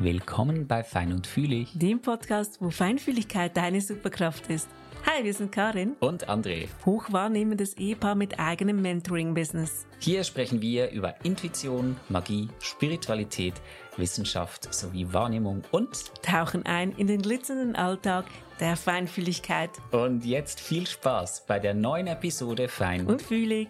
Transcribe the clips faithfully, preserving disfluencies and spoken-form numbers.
Willkommen bei Fein und Fühlig, dem Podcast, wo Feinfühligkeit deine Superkraft ist. Hi, wir sind Karin und André, hochwahrnehmendes Ehepaar mit eigenem Mentoring-Business. Hier sprechen wir über Intuition, Magie, Spiritualität, Wissenschaft sowie Wahrnehmung und tauchen ein in den glitzernden Alltag der Feinfühligkeit. Und jetzt viel Spaß bei der neuen Episode Fein und Fühlig.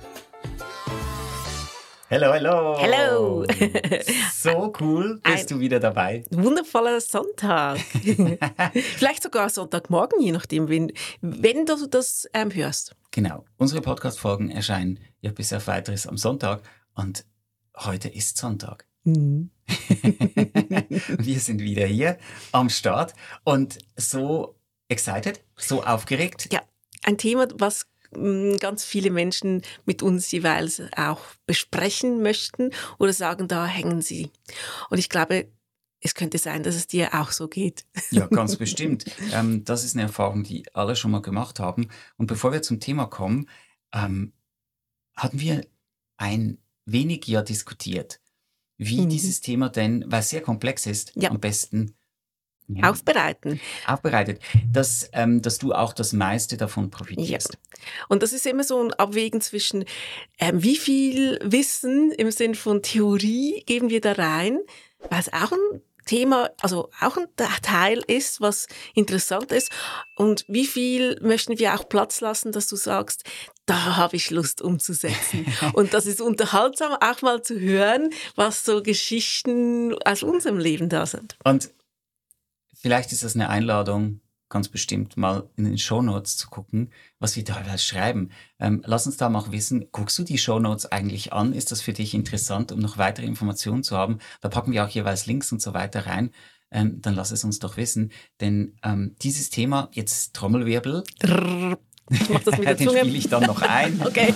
Hello, hello. Hello. So cool, bist Ein du wieder dabei. Wundervoller Sonntag. Vielleicht sogar Sonntagmorgen, je nachdem, wenn, wenn du das ähm, hörst. Genau, unsere Podcast-Folgen erscheinen ja bis auf Weiteres am Sonntag und heute ist Sonntag. Mhm. Wir sind wieder hier am Start und so excited, so aufgeregt. Ja, ein Thema, was ganz viele Menschen mit uns jeweils auch besprechen möchten oder sagen, da hängen sie. Und ich glaube, es könnte sein, dass es dir auch so geht. Ja, ganz bestimmt. Ähm, das ist eine Erfahrung, die alle schon mal gemacht haben. Und bevor wir zum Thema kommen, ähm, hatten wir ein wenig ja diskutiert, wie Mhm. dieses Thema denn, weil es sehr komplex ist, Ja. am besten ja, Aufbereiten. aufbereitet, dass, ähm, dass du auch das meiste davon profitierst. Und das ist immer so ein Abwägen zwischen, ähm, wie viel Wissen im Sinn von Theorie geben wir da rein, weil es auch ein Thema, also auch ein Teil ist, was interessant ist. Und wie viel möchten wir auch Platz lassen, dass du sagst, da habe ich Lust umzusetzen. Und das ist unterhaltsam, auch mal zu hören, was so Geschichten aus unserem Leben da sind. Und vielleicht ist das eine Einladung, ganz bestimmt mal in den Shownotes zu gucken, was wir teilweise schreiben. Ähm, lass uns da mal wissen, guckst du die Shownotes eigentlich an? Ist das für dich interessant, um noch weitere Informationen zu haben? Da packen wir auch jeweils Links und so weiter rein. Ähm, dann lass es uns doch wissen. Denn ähm, dieses Thema, jetzt Trommelwirbel, Drrr. Ich mach das mit der den Zunge. spiele ich dann noch ein. Okay.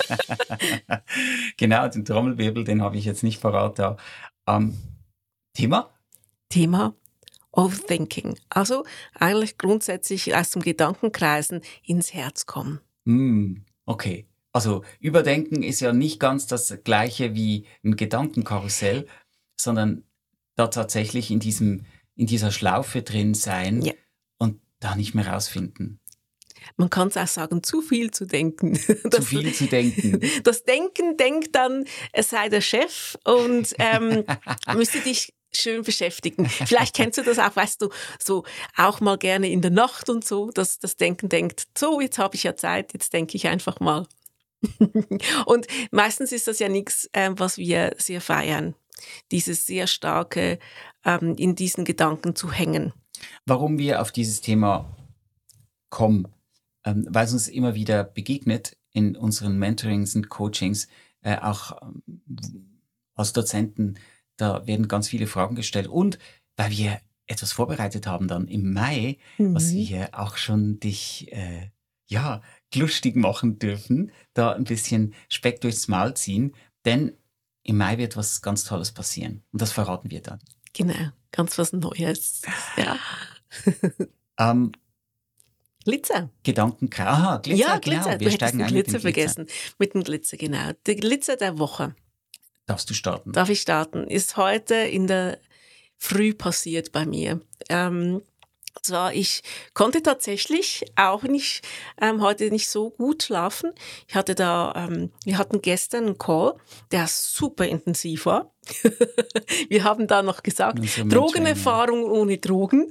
Genau, den Trommelwirbel, den habe ich jetzt nicht parat da. Ähm, Thema? Thema Overthinking. Also eigentlich grundsätzlich aus dem Gedankenkreisen ins Herz kommen. Hm, okay. Also Überdenken ist ja nicht ganz das gleiche wie ein Gedankenkarussell, sondern da tatsächlich in diesem, in dieser Schlaufe drin sein Ja. und da nicht mehr rausfinden. Man kann es auch sagen, zu viel zu denken. Zu Das, viel zu denken. das Denken denkt dann, es sei der Chef und ähm, müsste dich schön beschäftigen. Vielleicht kennst du das auch, weißt du, so auch mal gerne in der Nacht und so, dass das Denken denkt, so, jetzt habe ich ja Zeit, jetzt denke ich einfach mal. Und meistens ist das ja nichts, ähm, was wir sehr feiern, dieses sehr starke ähm, in diesen Gedanken zu hängen. Warum wir auf dieses Thema kommen, ähm, weil es uns immer wieder begegnet in unseren Mentorings und Coachings, äh, auch ähm, als Dozenten, da werden ganz viele Fragen gestellt und weil wir etwas vorbereitet haben dann im Mai, Mhm. was wir auch schon dich äh, ja lustig machen dürfen, da ein bisschen Speck durchs Maul ziehen, denn im Mai wird was ganz Tolles passieren und das verraten wir dann. Genau, ganz was Neues. Ja. Ähm, Glitzer. Gedankenkreis. Aha, Glitzer, Ja, genau. Glitzer. Wir Du steigen hättest ein den mit dem Glitzer vergessen. Mit dem Glitzer, genau. Der Glitzer der Woche. Darfst du starten? Darf ich starten? Ist heute in der Früh passiert bei mir. Ähm, zwar, ich konnte tatsächlich auch nicht, ähm, heute nicht so gut schlafen. Ich hatte da, ähm, wir hatten gestern einen Call, der super intensiv war. Wir haben da noch gesagt, Unser Drogenerfahrung ohne Drogen.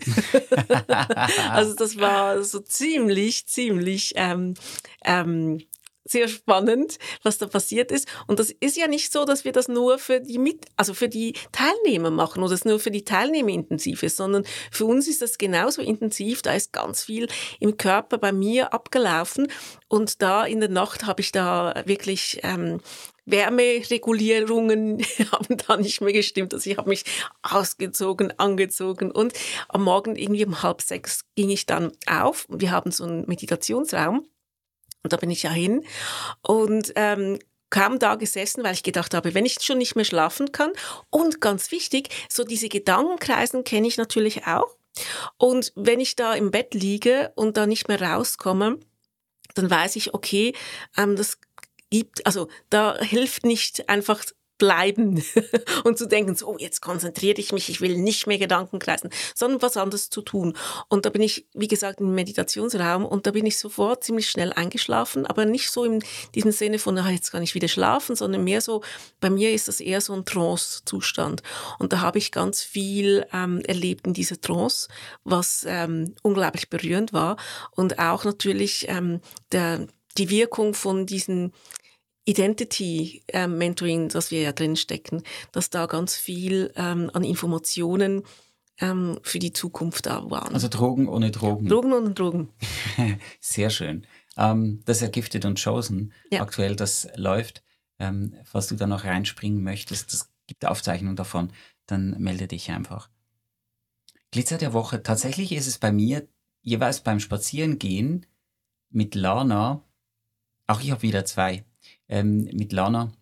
Also das war so ziemlich, ziemlich ähm, ähm, sehr spannend, was da passiert ist. Und das ist ja nicht so, dass wir das nur für die mit, also für die Teilnehmer machen oder es nur für die Teilnehmer intensiv ist, sondern für uns ist das genauso intensiv. Da ist ganz viel im Körper bei mir abgelaufen. Und da in der Nacht habe ich da wirklich ähm, Wärmeregulierungen haben da nicht mehr gestimmt. Also ich habe mich ausgezogen, angezogen und am Morgen irgendwie um halb sechs ging ich dann auf. Wir haben so einen Meditationsraum und da bin ich ja hin und ähm, kaum da gesessen, weil ich gedacht habe, wenn ich schon nicht mehr schlafen kann und ganz wichtig, so diese Gedankenkreisen kenne ich natürlich auch und wenn ich da im Bett liege und da nicht mehr rauskomme, dann weiß ich, okay, ähm, das gibt, also da hilft nicht einfach bleiben und zu denken, so jetzt konzentriere ich mich, ich will nicht mehr Gedanken kreisen, sondern was anderes zu tun. Und da bin ich, wie gesagt, im Meditationsraum und da bin ich sofort ziemlich schnell eingeschlafen, aber nicht so in diesem Sinne von, ah, jetzt kann ich wieder schlafen, sondern mehr so, bei mir ist das eher so ein Trance-Zustand. Und da habe ich ganz viel ähm, erlebt in dieser Trance, was ähm, unglaublich berührend war und auch natürlich ähm, der, die Wirkung von diesen Identity-Mentoring, ähm, das wir ja drin stecken, dass da ganz viel ähm, an Informationen ähm, für die Zukunft da waren. Also Drogen ohne Drogen. Drogen ohne Drogen. Sehr schön. Ähm, das ist ja Gifted und Chosen. Ja. Aktuell, das läuft. Ähm, falls du da noch reinspringen möchtest, das gibt Aufzeichnungen davon, dann melde dich einfach. Glitzer der Woche. Tatsächlich ist es bei mir jeweils beim Spazierengehen mit Lana, auch ich habe wieder zwei, ähm, mit Lana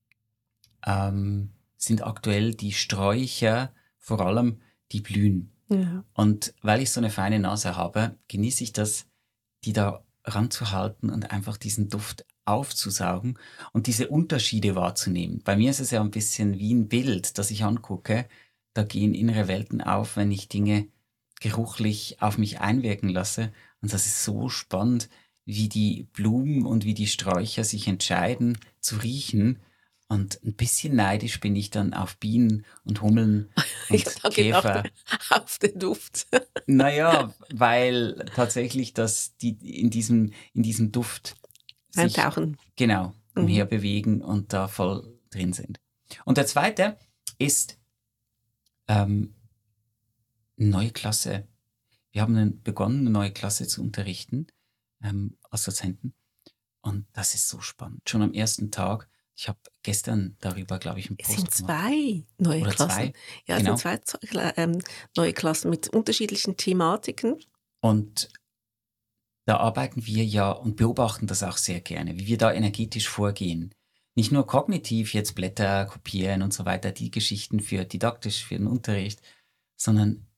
ähm, sind aktuell die Sträucher, vor allem die blühen. Ja. Und weil ich so eine feine Nase habe, genieße ich das, die da ranzuhalten und einfach diesen Duft aufzusaugen und diese Unterschiede wahrzunehmen. Bei mir ist es ja ein bisschen wie ein Bild, das ich angucke. Da gehen innere Welten auf, wenn ich Dinge geruchlich auf mich einwirken lasse. Und das ist so spannend, wie die Blumen und wie die Sträucher sich entscheiden zu riechen. Und ein bisschen neidisch bin ich dann auf Bienen und Hummeln und ja, Käfer. Auf, auf den Duft. Naja, weil tatsächlich das die in diesem, in diesem Duft sich Eintauchen. genau Mhm. umherbewegen und da voll drin sind. Und der zweite ist ähm, eine neue Klasse. Wir haben eine, begonnen, eine neue Klasse zu unterrichten ähm, als Dozenten. Und das ist so spannend. Schon am ersten Tag. Ich habe gestern darüber, glaube ich, einen Es Post sind gemacht. zwei neue Oder Klassen. zwei, Ja, genau. es sind zwei Kla- ähm, neue Klassen mit unterschiedlichen Thematiken. Und da arbeiten wir ja und beobachten das auch sehr gerne, wie wir da energetisch vorgehen. Nicht nur kognitiv, jetzt Blätter kopieren und so weiter, die Geschichten für didaktisch, für den Unterricht, sondern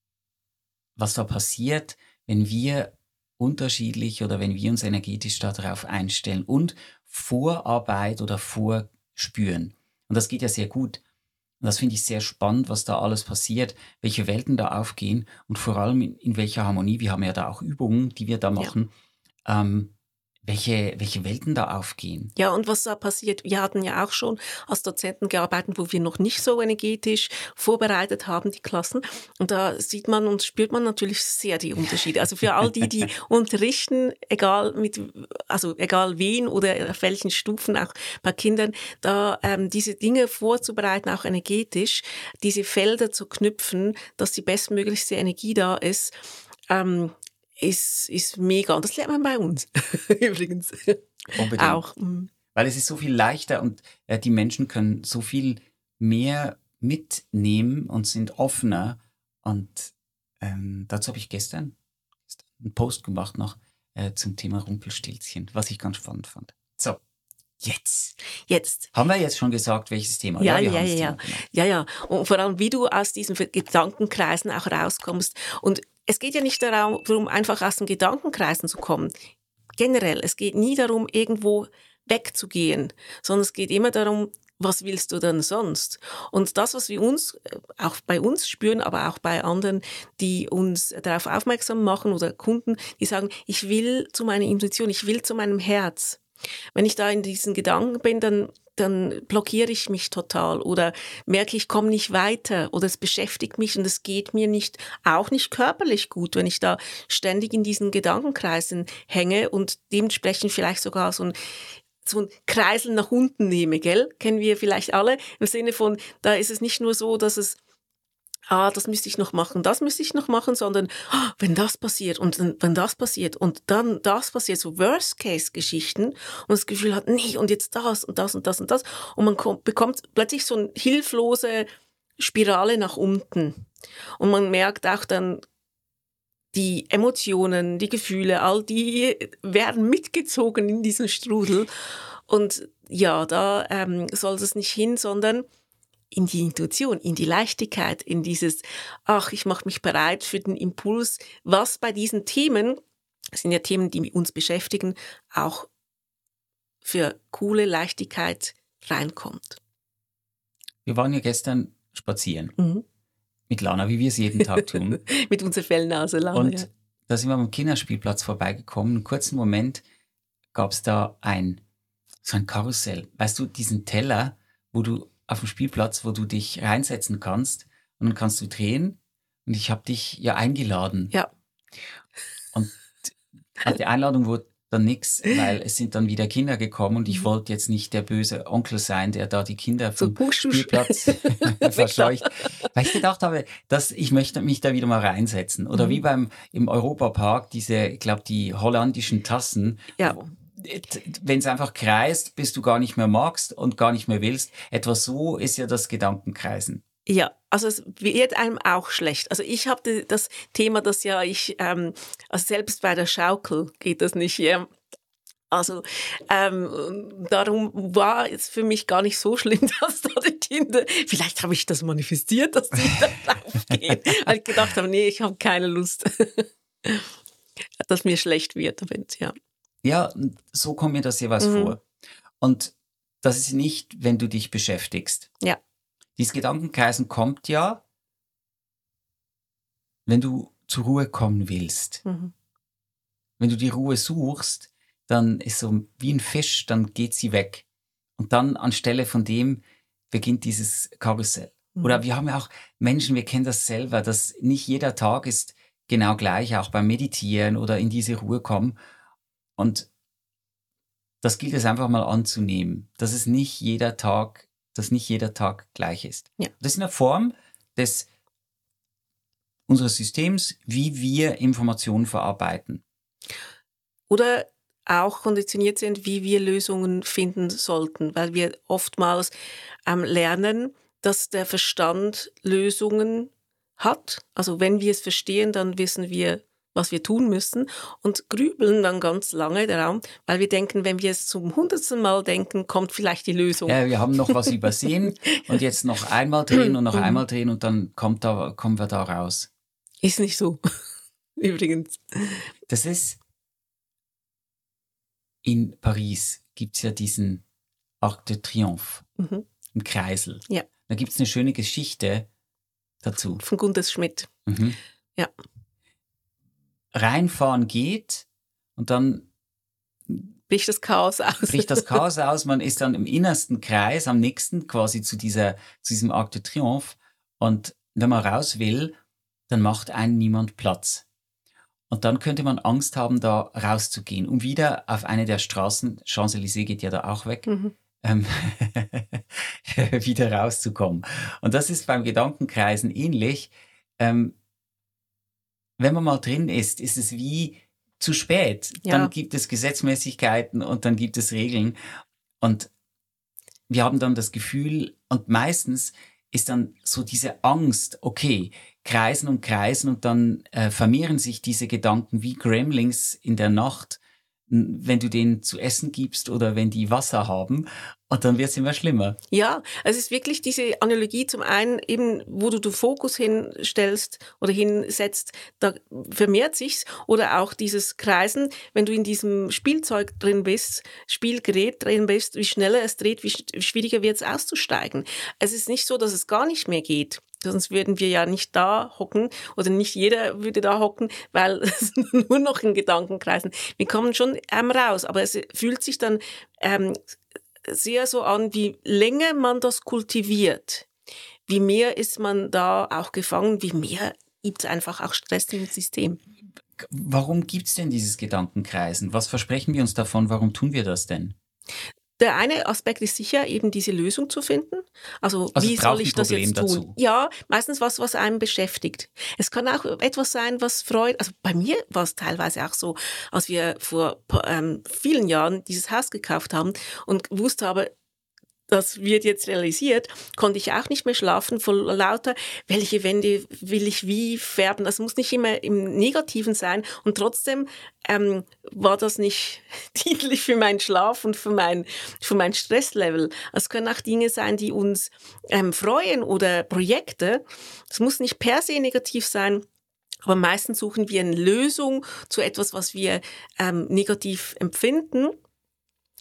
was da passiert, wenn wir unterschiedlich oder wenn wir uns energetisch darauf einstellen und Vorarbeit oder vorspüren. Und das geht ja sehr gut. Und das finde ich sehr spannend, was da alles passiert, welche Welten da aufgehen und vor allem in, in welcher Harmonie. Wir haben ja da auch Übungen, die wir da machen, ja. ähm, welche, welche Welten da aufgehen. Ja, und was da passiert, wir hatten ja auch schon als Dozenten gearbeitet, wo wir noch nicht so energetisch vorbereitet haben, die Klassen. Und da sieht man und spürt man natürlich sehr die Unterschiede. Also für all die, die unterrichten, egal mit, also egal wen oder auf welchen Stufen, auch bei Kindern, da ähm, diese Dinge vorzubereiten, auch energetisch, diese Felder zu knüpfen, dass die bestmöglichste Energie da ist, ähm, ist, ist mega. Und das lernt man bei uns übrigens. Unbedingt. Auch. Mm. Weil es ist so viel leichter und äh, die Menschen können so viel mehr mitnehmen und sind offener. Und ähm, dazu habe ich gestern einen Post gemacht noch äh, zum Thema Rumpelstilzchen, was ich ganz spannend fand. So, jetzt. Jetzt. Haben wir jetzt schon gesagt, welches Thema? Ja, wir ja, haben ja, das ja. Thema gemacht. Ja, ja. Und vor allem, wie du aus diesen Gedankenkreisen auch rauskommst. Und es geht ja nicht darum, einfach aus den Gedankenkreisen zu kommen. Generell, es geht nie darum, irgendwo wegzugehen, sondern es geht immer darum, was willst du denn sonst? Und das, was wir uns, auch bei uns spüren, aber auch bei anderen, die uns darauf aufmerksam machen oder Kunden, die sagen, ich will zu meiner Intuition, ich will zu meinem Herz. Wenn ich da in diesen Gedanken bin, dann dann blockiere ich mich total oder merke, ich komme nicht weiter oder es beschäftigt mich und es geht mir nicht, auch nicht körperlich gut, wenn ich da ständig in diesen Gedankenkreisen hänge und dementsprechend vielleicht sogar so ein so ein Kreisel nach unten nehme, gell? Kennen wir vielleicht alle, im Sinne von, da ist es nicht nur so, dass es ah, das müsste ich noch machen, das müsste ich noch machen, sondern ah, wenn das passiert und dann, wenn das passiert und dann das passiert, so Worst-Case-Geschichten und das Gefühl hat, nee, und jetzt das und das und das und das und man kommt, bekommt plötzlich so eine hilflose Spirale nach unten und man merkt auch dann, die Emotionen, die Gefühle, all die werden mitgezogen in diesen Strudel und ja, da ähm, soll es nicht hin, sondern in die Intuition, in die Leichtigkeit, in dieses, ach, ich mache mich bereit für den Impuls, was bei diesen Themen, das sind ja Themen, die uns beschäftigen, auch für coole Leichtigkeit reinkommt. Wir waren ja gestern spazieren. Mhm. Mit Lana, wie wir es jeden Tag tun. Mit unserer Fellnase, Lana, Und ja. da sind wir am Kinderspielplatz vorbeigekommen. Einen kurzen Moment gab es da ein, so ein Karussell. Weißt du, diesen Teller, wo du auf dem Spielplatz, wo du dich reinsetzen kannst und dann kannst du drehen. Und ich habe dich ja eingeladen. Ja. Und auf die Einladung wurde dann nichts, weil es sind dann wieder Kinder gekommen und ich Mhm. wollte jetzt nicht der böse Onkel sein, der da die Kinder So vom pusch, pusch. Spielplatz verscheucht. Weil ich gedacht habe, dass ich möchte mich da wieder mal reinsetzen. Oder Mhm. wie beim im Europapark, diese, ich glaube, die holländischen Tassen. Ja. Wenn es einfach kreist, bis du gar nicht mehr magst und gar nicht mehr willst. Etwa so ist ja das Gedankenkreisen. Ja, also es wird einem auch schlecht. Also ich habe das Thema, dass ja ich, ähm, also selbst bei der Schaukel geht das nicht. Ja. Also ähm, darum war es für mich gar nicht so schlimm, dass da die Kinder, vielleicht habe ich das manifestiert, dass die da draufgehen, weil ich gedacht habe, nee, ich habe keine Lust, dass mir schlecht wird. Ja, ja, so kommt mir das jeweils Mhm. vor. Und das ist nicht, wenn du dich beschäftigst. Ja. Dieses Gedankenkreisen kommt ja, wenn du zur Ruhe kommen willst. Mhm. Wenn du die Ruhe suchst, dann ist so wie ein Fisch, dann geht sie weg. Und dann anstelle von dem beginnt dieses Karussell. Mhm. Oder wir haben ja auch Menschen, wir kennen das selber, dass nicht jeder Tag ist genau gleich, auch beim Meditieren oder in diese Ruhe kommen. Und das gilt es einfach mal anzunehmen, dass es nicht jeder Tag, dass nicht jeder Tag gleich ist. Ja. Das ist eine Form des unseres Systems, wie wir Informationen verarbeiten. Oder auch konditioniert sind, wie wir Lösungen finden sollten, weil wir oftmals ähm, lernen, dass der Verstand Lösungen hat. Also wenn wir es verstehen, dann wissen wir, was wir tun müssen und grübeln dann ganz lange daran, weil wir denken, wenn wir es zum hundertsten Mal denken, kommt vielleicht die Lösung. Ja, wir haben noch was übersehen und jetzt noch einmal drehen und noch einmal drehen und dann kommt da, kommen wir da raus. Ist nicht so, übrigens. Das ist, in Paris gibt's ja diesen Arc de Triomphe, Mhm. einen Kreisel. Ja. Da gibt's eine schöne Geschichte dazu. Von Gundes Schmidt. Mhm. Ja. Reinfahren geht und dann Bricht das Chaos aus. bricht das Chaos aus, man ist dann im innersten Kreis, am nächsten quasi zu dieser, zu diesem Arc de Triomphe und wenn man raus will, dann macht einen niemand Platz. Und dann könnte man Angst haben, da rauszugehen, um wieder auf eine der Straßen, Champs-Élysées geht ja da auch weg, Mhm. ähm, wieder rauszukommen. Und das ist beim Gedankenkreisen ähnlich. Ähm, wenn man mal drin ist, ist es wie zu spät. Ja. Dann gibt es Gesetzmäßigkeiten und dann gibt es Regeln. Und wir haben dann das Gefühl, und meistens ist dann so diese Angst, okay, kreisen und kreisen und dann äh, vermehren sich diese Gedanken wie Gremlins in der Nacht, n- wenn du denen zu essen gibst oder wenn die Wasser haben. Und dann wird es immer schlimmer. Ja, es ist wirklich diese Analogie zum einen eben, wo du den Fokus hinstellst oder hinsetzt, da vermehrt sich's, oder auch dieses Kreisen, wenn du in diesem Spielzeug drin bist, Spielgerät drin bist, wie schneller es dreht, wie sch- schwieriger wird es auszusteigen. Es ist nicht so, dass es gar nicht mehr geht. Sonst würden wir ja nicht da hocken oder nicht jeder würde da hocken, weil es nur noch in Gedanken kreisen. Wir kommen schon ähm, raus, aber es fühlt sich dann ähm, sehr so an, wie länger man das kultiviert, wie mehr ist man da auch gefangen, wie mehr gibt es einfach auch Stress im System. Warum gibt's denn dieses Gedankenkreisen? Was versprechen wir uns davon? Warum tun wir das denn? Der eine Aspekt ist sicher, eben diese Lösung zu finden. Also, Also wie es braucht soll ich ein das Problem jetzt tun? dazu. Ja, meistens was, was einem beschäftigt. Es kann auch etwas sein, was freut. Also bei mir war es teilweise auch so, als wir vor ähm, vielen Jahren dieses Haus gekauft haben und gewusst habe, das wird jetzt realisiert, konnte ich auch nicht mehr schlafen vor lauter, welche Wände will ich wie färben. Das muss nicht immer im Negativen sein und trotzdem ähm, war das nicht dienlich für meinen Schlaf und für mein, für mein Stresslevel. Es können auch Dinge sein, die uns ähm, freuen oder Projekte. Es muss nicht per se negativ sein. Aber meistens suchen wir eine Lösung zu etwas, was wir ähm, negativ empfinden.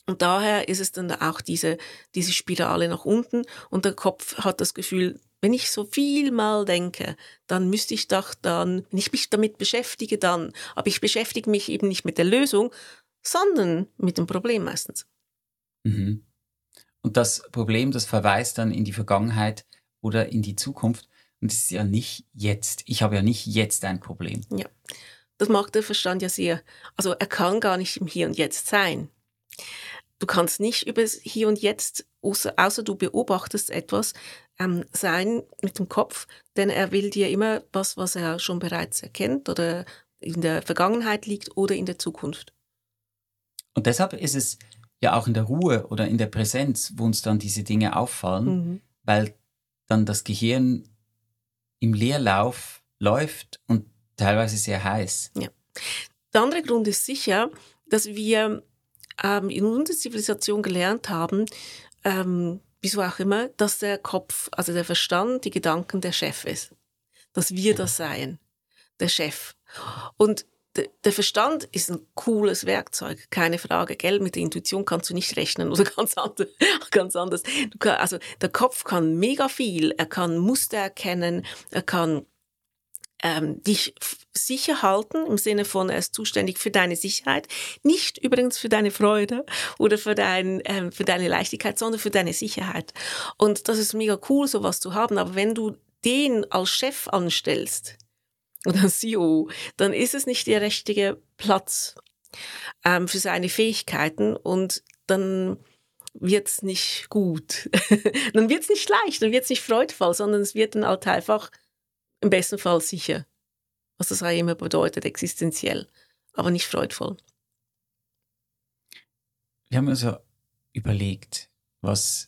Und daher ist es dann auch diese, diese Spirale nach unten und der Kopf hat das Gefühl, wenn ich so viel mal denke, dann müsste ich doch dann, wenn ich mich damit beschäftige, dann, aber ich beschäftige mich eben nicht mit der Lösung, sondern mit dem Problem meistens. Mhm. Und das Problem, das verweist dann in die Vergangenheit oder in die Zukunft. Und das ist ja nicht jetzt. Ich habe ja nicht jetzt ein Problem. Ja, das mag der Verstand ja sehr. Also er kann gar nicht im Hier und Jetzt sein. Du kannst nicht über das Hier und Jetzt, außer, außer du beobachtest etwas, ähm, sein mit dem Kopf, denn er will dir immer was, was er schon bereits erkennt oder in der Vergangenheit liegt oder in der Zukunft. Und deshalb ist es ja auch in der Ruhe oder in der Präsenz, wo uns dann diese Dinge auffallen, Mhm. weil dann das Gehirn im Leerlauf läuft und teilweise sehr heiß. Ja. Der andere Grund ist sicher, dass wir ähm, in unserer Zivilisation gelernt haben, ähm, wieso auch immer, dass der Kopf, also der Verstand, die Gedanken der Chef ist. Dass wir das seien, der Chef. Und de, der Verstand ist ein cooles Werkzeug, keine Frage, gell? Mit der Intuition kannst du nicht rechnen oder ganz anders. Ganz anders. Du kann, also der Kopf kann mega viel, er kann Muster erkennen, er kann ähm, dich f- sicher halten, im Sinne von, er ist zuständig für deine Sicherheit, nicht übrigens für deine Freude oder für, dein, ähm, für deine Leichtigkeit, sondern für deine Sicherheit. Und das ist mega cool, sowas zu haben, aber wenn du den als Chef anstellst oder als C E O, dann ist es nicht der richtige Platz ähm, für seine Fähigkeiten und dann wird's nicht gut. Dann wird's nicht leicht, dann wird's nicht freudvoll, sondern es wird dann halt einfach im besten Fall sicher. Was das auch immer bedeutet, existenziell, aber nicht freudvoll. Wir haben uns ja überlegt, was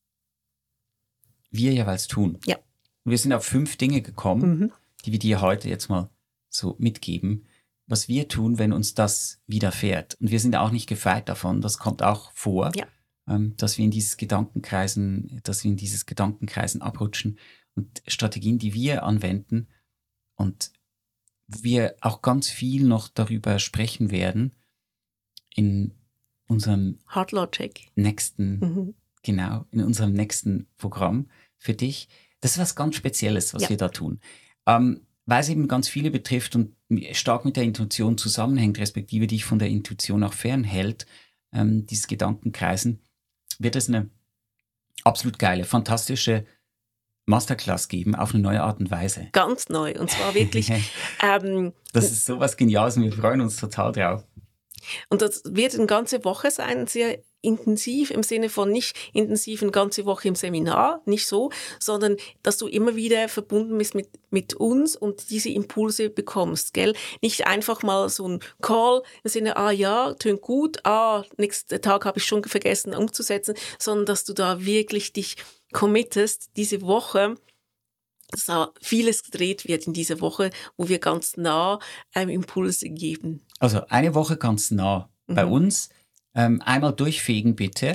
wir jeweils tun. Ja. Wir sind auf fünf Dinge gekommen, Mhm. die wir dir heute jetzt mal so mitgeben, was wir tun, wenn uns das widerfährt. Und wir sind auch nicht gefeit davon, das kommt auch vor, Ja. ähm, dass wir in dieses Gedankenkreisen, dass wir in dieses Gedankenkreisen abrutschen und Strategien, die wir anwenden und wir auch ganz viel noch darüber sprechen werden in unserem Hard Logic. nächsten, Mhm. genau, in unserem nächsten Programm für dich. Das ist was ganz Spezielles, was Ja. wir da tun. Ähm, weil es eben ganz viele betrifft und stark mit der Intuition zusammenhängt, respektive dich von der Intuition auch fernhält, ähm, dieses Gedankenkreisen, wird es eine absolut geile, fantastische Masterclass geben, auf eine neue Art und Weise. Ganz neu. Und zwar wirklich, ähm, Das ist sowas Geniales und wir freuen uns total drauf. und das wird eine ganze Woche sein, sehr intensiv im Sinne von nicht intensiv eine ganze Woche im Seminar, nicht so, sondern dass du immer wieder verbunden bist mit, mit uns und diese Impulse bekommst, gell? Nicht einfach mal so ein Call im Sinne, ah ja, tönt gut, ah, nächsten Tag habe ich schon vergessen umzusetzen, sondern dass du da wirklich dich committest, diese Woche, dass da vieles gedreht wird in dieser Woche, wo wir ganz nah ähm, Impulse geben. Also eine Woche ganz nah bei Mhm. uns. Ähm, einmal durchfegen bitte.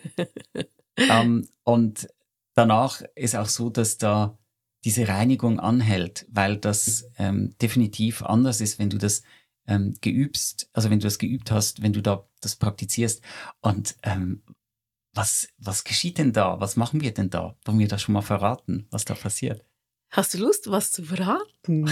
ähm, und danach ist auch so, dass da diese Reinigung anhält, weil das ähm, definitiv anders ist, wenn du das ähm, geübst, also wenn du das geübt hast, wenn du da das praktizierst. Und ähm, was, was geschieht denn da? Was machen wir denn da? Wollen wir das schon mal verraten, was da passiert? Hast du Lust, was zu verraten?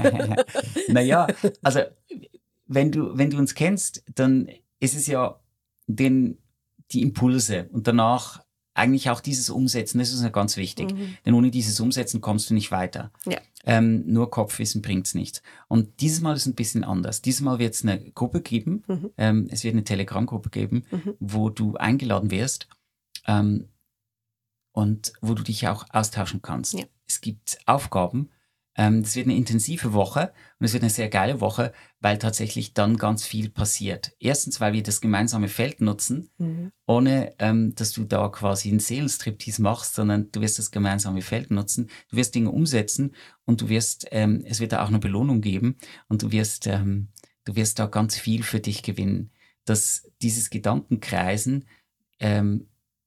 Naja, also wenn du, wenn du uns kennst, dann ist es ja den, die Impulse und danach eigentlich auch dieses Umsetzen, das ist ja ganz wichtig. Mhm. Denn ohne dieses Umsetzen kommst du nicht weiter. Ja. Ähm, nur Kopfwissen bringt's nichts. Und dieses Mal ist ein bisschen anders. Dieses Mal wird es eine Gruppe geben, Mhm. ähm, es wird eine Telegram-Gruppe geben, Mhm. wo du eingeladen wirst ähm, und wo du dich auch austauschen kannst. Ja. Es gibt Aufgaben. Ähm, das wird eine intensive Woche und es wird eine sehr geile Woche, weil tatsächlich dann ganz viel passiert. Erstens, weil wir das gemeinsame Feld nutzen, Mhm. ohne ähm, dass du da quasi einen Seelenstriptease machst, sondern du wirst das gemeinsame Feld nutzen, du wirst Dinge umsetzen und du wirst, ähm, es wird da auch eine Belohnung geben und du wirst, ähm, du wirst da ganz viel für dich gewinnen. Dass dieses Gedankenkreisen ähm,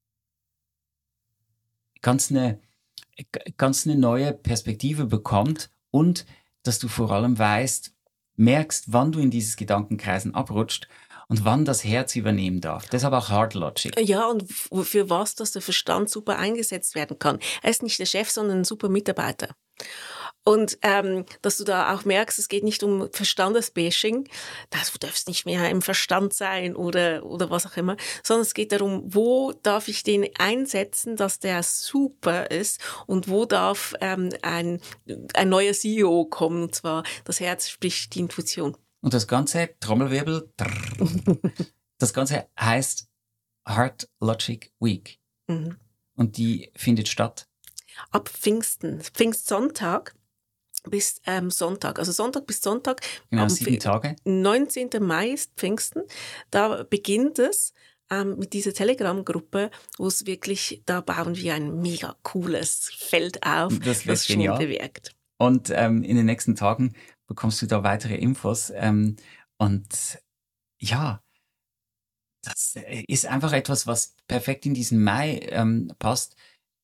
ganz eine ganz eine neue Perspektive bekommt und dass du vor allem weißt, merkst, wann du in dieses Gedankenkreisen abrutscht und wann das Herz übernehmen darf. Deshalb auch Heart Logic. Ja, und f- für was, dass der Verstand super eingesetzt werden kann. Er ist nicht der Chef, sondern ein super Mitarbeiter. Und ähm, dass du da auch merkst, es geht nicht um Verstandesbashing, das, du darfst nicht mehr im Verstand sein oder, oder was auch immer, sondern es geht darum, wo darf ich den einsetzen, dass der super ist und wo darf ähm, ein, ein neuer C E O kommen, und zwar das Herz, sprich die Intuition. Und das Ganze, Trommelwirbel, trrr, das Ganze heißt Heart Logic Week. Mhm. Und die findet statt. Ab Pfingsten, Pfingstsonntag bis ähm, Sonntag, also Sonntag bis Sonntag. Genau, am sieben Pf- Tage. neunzehnten Mai ist Pfingsten. Da beginnt es ähm, mit dieser Telegram-Gruppe, wo es wirklich, da bauen wir ein mega cooles Feld auf, Das wird das schon genial. bewirkt. Und ähm, in den nächsten Tagen bekommst du da weitere Infos. Ähm, und ja, das äh, ist einfach etwas, was perfekt in diesen Mai ähm, passt.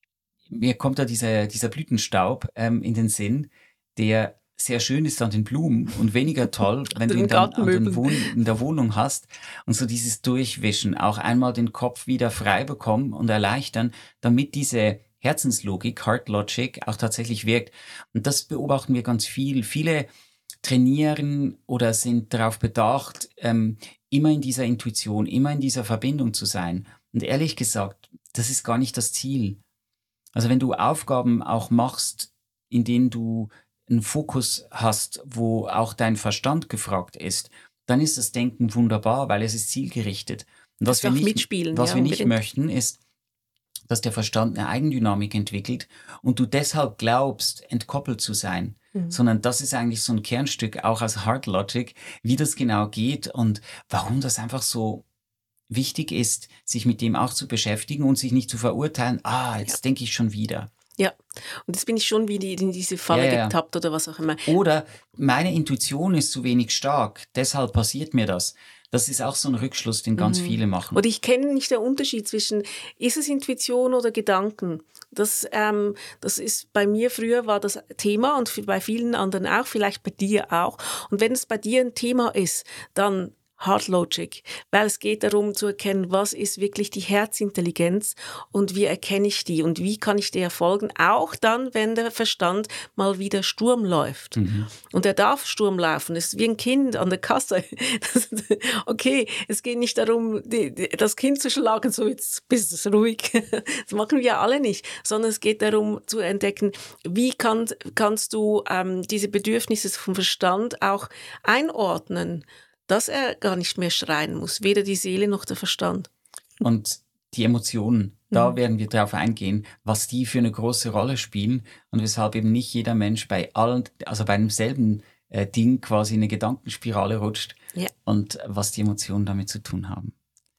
Mir kommt da dieser, dieser Blütenstaub ähm, in den Sinn, der sehr schön ist an den Blumen und weniger toll, wenn du den ihn dann an den Gartenmöbeln. Wohn in der Wohnung hast und so dieses Durchwischen, auch einmal den Kopf wieder frei bekommen und erleichtern, damit diese Herzenslogik, Heart Logic, auch tatsächlich wirkt. Und das beobachten wir ganz viel. Viele trainieren oder sind darauf bedacht, ähm, immer in dieser Intuition, immer in dieser Verbindung zu sein. Und ehrlich gesagt, das ist gar nicht das Ziel. Also wenn du Aufgaben auch machst, in denen du einen Fokus hast, wo auch dein Verstand gefragt ist, dann ist das Denken wunderbar, weil es ist zielgerichtet. Und was Das wir darf nicht, mitspielen, was ja, wir nicht unbedingt. möchten, ist, dass der Verstand eine Eigendynamik entwickelt und du deshalb glaubst, entkoppelt zu sein. Mhm. Sondern das ist eigentlich so ein Kernstück, auch aus Heart Logic, wie das genau geht und warum das einfach so wichtig ist, sich mit dem auch zu beschäftigen und sich nicht zu verurteilen, ah, jetzt Ja. denke ich schon wieder. Ja, und jetzt bin ich schon wieder in diese Falle Ja, ja, ja. getappt oder was auch immer. Oder meine Intuition ist zu wenig stark, deshalb passiert mir das. Das ist auch so ein Rückschluss, den ganz Mhm. viele machen. Oder ich kenne nicht den Unterschied zwischen, ist es Intuition oder Gedanken? Das, ähm, das ist, bei mir früher war das Thema und für- bei vielen anderen auch, vielleicht bei dir auch. Und wenn es bei dir ein Thema ist, dann Heart Logic, weil es geht darum zu erkennen, was ist wirklich die Herzintelligenz und wie erkenne ich die und wie kann ich der folgen, auch dann, wenn der Verstand mal wieder Sturm läuft. Mhm. Und er darf Sturm laufen, es ist wie ein Kind an der Kasse. Das, okay, es geht nicht darum, die, die, das Kind zu schlagen, so jetzt bist du ruhig. Das machen wir alle nicht, sondern es geht darum zu entdecken, wie kann, kannst du ähm, diese Bedürfnisse vom Verstand auch einordnen, dass er gar nicht mehr schreien muss, weder die Seele noch der Verstand. Und die Emotionen, da Mhm. werden wir darauf eingehen, was die für eine große Rolle spielen und weshalb eben nicht jeder Mensch bei allen, also bei einem selben äh, Ding quasi in eine Gedankenspirale rutscht Ja. und was die Emotionen damit zu tun haben.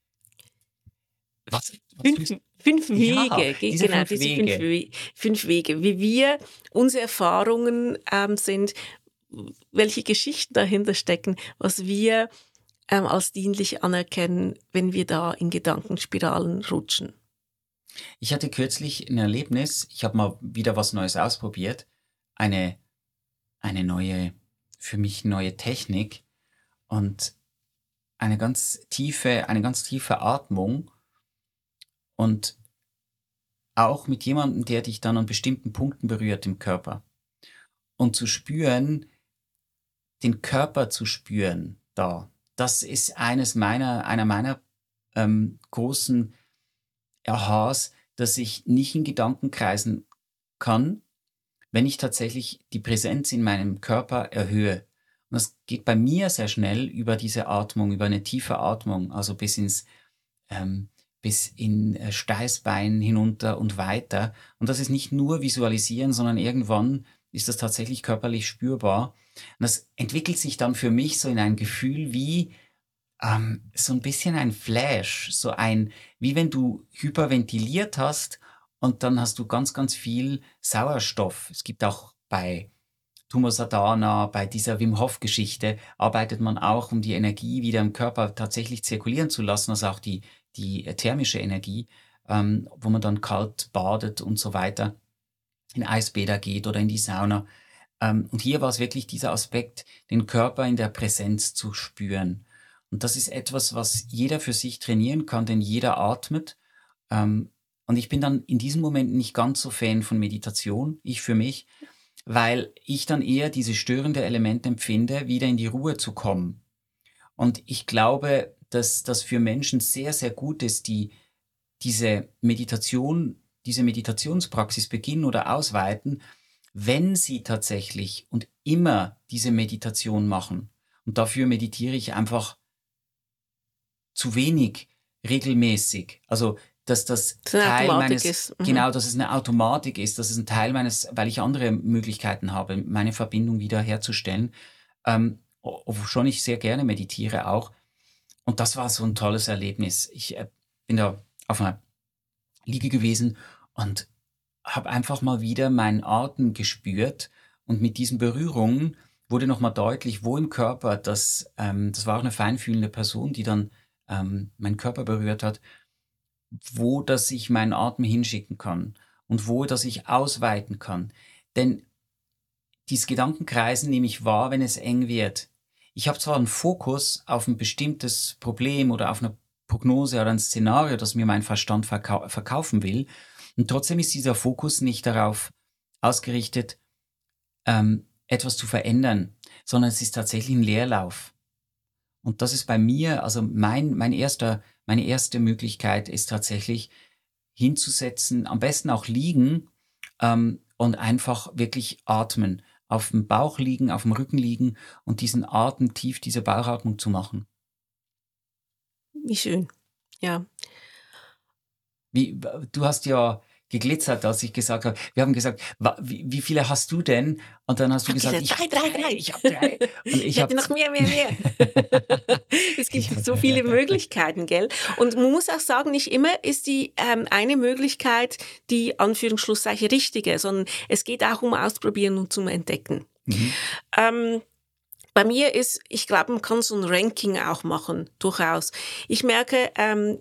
Was, was Fünf, fühlst- fünf Ja, Wege, ge- diese genau, fünf diese Wege. Fünf, We fünf Wege, wie wir, unsere Erfahrungen ähm, sind, welche Geschichten dahinter stecken, was wir ähm, als dienlich anerkennen, wenn wir da in Gedankenspiralen rutschen. Ich hatte kürzlich ein Erlebnis, ich habe mal wieder was Neues ausprobiert, eine, eine neue, für mich neue Technik und eine ganz tiefe, eine ganz tiefe Atmung und auch mit jemandem, der dich dann an bestimmten Punkten berührt im Körper. Und zu spüren, den Körper zu spüren da, das ist eines meiner, einer meiner ähm, großen Aha's, dass ich nicht in Gedanken kreisen kann, wenn ich tatsächlich die Präsenz in meinem Körper erhöhe. Und das geht bei mir sehr schnell über diese Atmung, über eine tiefe Atmung, also bis ins, ähm, bis in äh, Steißbein hinunter und weiter. Und das ist nicht nur visualisieren, sondern irgendwann ist das tatsächlich körperlich spürbar. Und das entwickelt sich dann für mich so in ein Gefühl wie ähm, so ein bisschen ein Flash, so ein, wie wenn du hyperventiliert hast und dann hast du ganz, ganz viel Sauerstoff. Es gibt auch bei Tumor Sadhana, bei dieser Wim Hof Geschichte arbeitet man auch, um die Energie wieder im Körper tatsächlich zirkulieren zu lassen, also auch die, die thermische Energie, ähm, wo man dann kalt badet und so weiter, in Eisbäder geht oder in die Sauna. Ähm, und hier war es wirklich dieser Aspekt, den Körper in der Präsenz zu spüren. Und das ist etwas, was jeder für sich trainieren kann, denn jeder atmet. Ähm, und ich bin dann in diesem Moment nicht ganz so Fan von Meditation, ich für mich, weil ich dann eher diese störende Elemente empfinde, wieder in die Ruhe zu kommen. Und ich glaube, dass das für Menschen sehr, sehr gut ist, die diese Meditation, diese Meditationspraxis beginnen oder ausweiten, wenn sie tatsächlich und immer diese Meditation machen. Und dafür meditiere ich einfach zu wenig regelmäßig. Also, dass das Das eine Teil Automatik meines, ist. Mhm. genau, dass es eine Automatik ist, dass es ein Teil meines, weil ich andere Möglichkeiten habe, meine Verbindung wieder herzustellen, ähm, obwohl schon ich sehr gerne meditiere auch. Und das war so ein tolles Erlebnis. Ich äh, bin da auf einer Liege gewesen und habe einfach mal wieder meinen Atem gespürt und mit diesen Berührungen wurde nochmal deutlich, wo im Körper das, ähm, das war auch eine feinfühlende Person, die dann ähm, meinen Körper berührt hat, wo dass ich meinen Atem hinschicken kann und wo dass ich ausweiten kann. Denn dieses Gedankenkreisen nehme ich wahr, wenn es eng wird. Ich habe zwar einen Fokus auf ein bestimmtes Problem oder auf eine Prognose oder ein Szenario, das mir mein Verstand verkau- verkaufen will, und trotzdem ist dieser Fokus nicht darauf ausgerichtet, ähm, etwas zu verändern, sondern es ist tatsächlich ein Leerlauf. Und das ist bei mir, also mein, mein erster, meine erste Möglichkeit ist tatsächlich hinzusetzen, am besten auch liegen ähm, und einfach wirklich atmen. Auf dem Bauch liegen, auf dem Rücken liegen und diesen Atem tief, diese Bauchatmung zu machen. Wie schön. Ja. Wie, du hast ja geglitzert, als ich gesagt habe, wir haben gesagt, wa- wie, wie viele hast du denn? Und dann hast du Hab gesagt, gesagt, ich drei, habe drei, drei, drei. ich habe drei. Und ich, Ich hätte habe noch mehr, mehr, mehr. Es gibt Ich hab- so viele Möglichkeiten, gell? Und man muss auch sagen, nicht immer ist die ähm, eine Möglichkeit die Anführungsschlusszeichen richtige, sondern es geht auch um Ausprobieren und zum Entdecken. Mhm. Ähm, bei mir ist, ich glaube, man kann so ein Ranking auch machen, durchaus. Ich merke, ähm,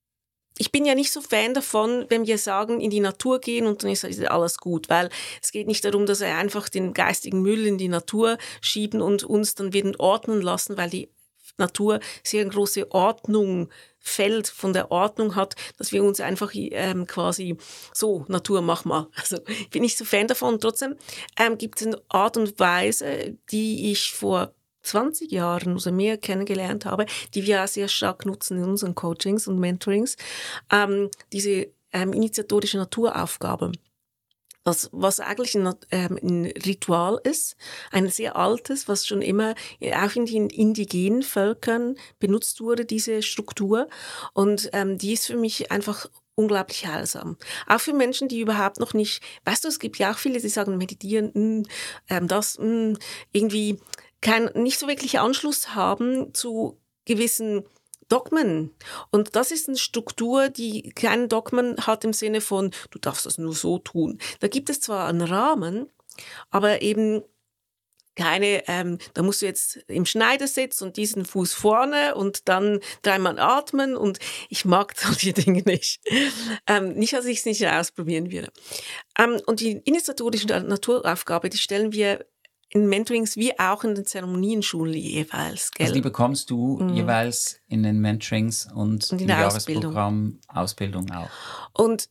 ich bin ja nicht so Fan davon, wenn wir sagen, in die Natur gehen und dann ist alles gut, weil es geht nicht darum, dass wir einfach den geistigen Müll in die Natur schieben und uns dann wieder ordnen lassen, weil die Natur sehr eine große Ordnung, Feld von der Ordnung hat, dass wir uns einfach ähm, quasi so, Natur, mach mal. Also ich bin nicht so Fan davon. Und trotzdem ähm, gibt es eine Art und Weise, die ich vor zwanzig Jahren oder mehr kennengelernt habe, die wir auch sehr stark nutzen in unseren Coachings und Mentorings, ähm, diese ähm, initiatorische Naturaufgabe. Das, was eigentlich ein, ähm, ein Ritual ist, ein sehr altes, was schon immer auch in den indigenen Völkern benutzt wurde, diese Struktur. Und ähm, die ist für mich einfach unglaublich heilsam. Auch für Menschen, die überhaupt noch nicht, weißt du, es gibt ja auch viele, die sagen, meditieren, mh, ähm, das mh, irgendwie kein, nicht so wirklich Anschluss haben zu gewissen Dogmen. Und das ist eine Struktur, die keinen Dogmen hat im Sinne von, du darfst das nur so tun. Da gibt es zwar einen Rahmen, aber eben keine, ähm, da musst du jetzt im Schneidersitz und diesen Fuß vorne und dann dreimal atmen und ich mag solche Dinge nicht. Ähm, nicht, dass ich es nicht ausprobieren würde. Ähm, und die initiatorische Naturaufgabe, die stellen wir in Mentorings wie auch in den Zeremonienschulen jeweils, gell? Also die bekommst du Mhm. jeweils in den Mentorings und, Und in im der Ausbildung. Jahresprogramm Ausbildung auch. Und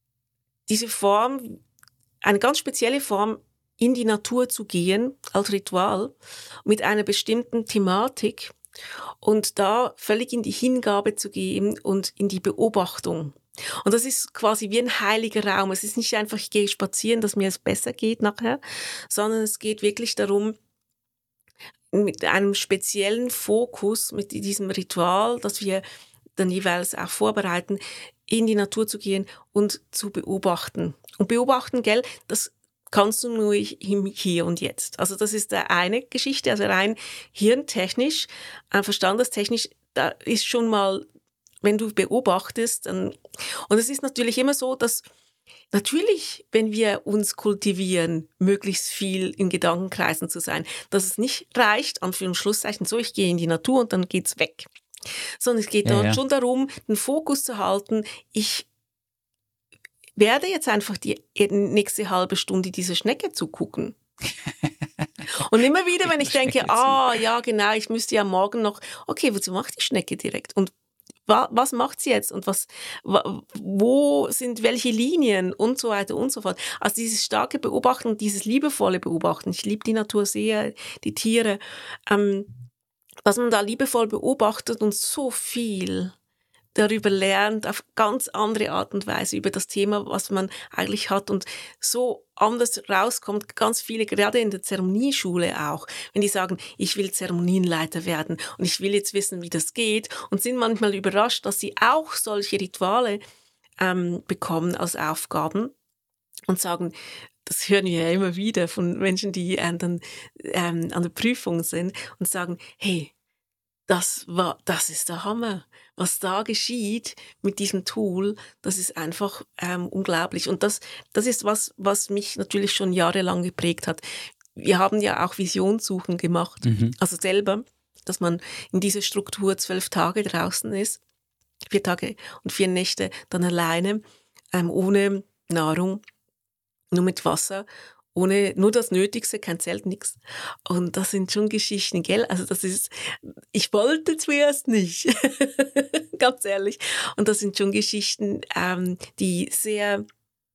diese Form, eine ganz spezielle Form, in die Natur zu gehen, als Ritual, mit einer bestimmten Thematik und da völlig in die Hingabe zu gehen und in die Beobachtung. Und das ist quasi wie ein heiliger Raum. Es ist nicht einfach, ich gehe spazieren, dass mir es besser geht nachher, sondern es geht wirklich darum, mit einem speziellen Fokus, mit diesem Ritual, das wir dann jeweils auch vorbereiten, in die Natur zu gehen und zu beobachten. Und beobachten, gell, das kannst du nur im Hier und Jetzt. Also das ist eine Geschichte, also rein hirntechnisch, äh, verstandestechnisch, da ist schon mal, wenn du beobachtest, dann, und es ist natürlich immer so, dass natürlich, wenn wir uns kultivieren, möglichst viel in Gedankenkreisen zu sein, dass es nicht reicht, Anführungs-Schlusszeichen, so, ich gehe in die Natur und dann geht's weg. Sondern es geht Ja, dort ja. schon darum, den Fokus zu halten, ich werde jetzt einfach die nächste halbe Stunde diese Schnecke zugucken. Und immer wieder, wenn ich denke, ah, ja, genau, ich müsste ja morgen noch, okay, wozu macht die Schnecke direkt? Und wa, was macht sie jetzt? Und was, wa, wo sind welche Linien? Und so weiter und so fort. Also dieses starke Beobachten und dieses liebevolle Beobachten. Ich liebe die Natur sehr, die Tiere. Ähm, dass man da liebevoll beobachtet und so viel darüber lernt, auf ganz andere Art und Weise über das Thema, was man eigentlich hat und so anders rauskommt. Ganz viele, gerade in der Zeremonieschule auch, wenn die sagen, ich will Zeremonienleiter werden und ich will jetzt wissen, wie das geht und sind manchmal überrascht, dass sie auch solche Rituale ähm, bekommen als Aufgaben und sagen, das hören wir ja immer wieder von Menschen, die äh, dann ähm, an der Prüfung sind und sagen, hey, das war, das ist der Hammer. Was da geschieht mit diesem Tool, das ist einfach ähm, unglaublich. Und das, das ist was, was mich natürlich schon jahrelang geprägt hat. Wir haben ja auch Visionssuchen gemacht, mhm. also selber, dass man in dieser Struktur zwölf Tage draußen ist, vier Tage und vier Nächte dann alleine, ähm, ohne Nahrung, nur mit Wasser. Ohne, nur das Nötigste, kein Zelt, nix. Und das sind schon Geschichten, gell? Also das ist, ich wollte zuerst nicht. Ganz ehrlich. Und das sind schon Geschichten, ähm, die sehr,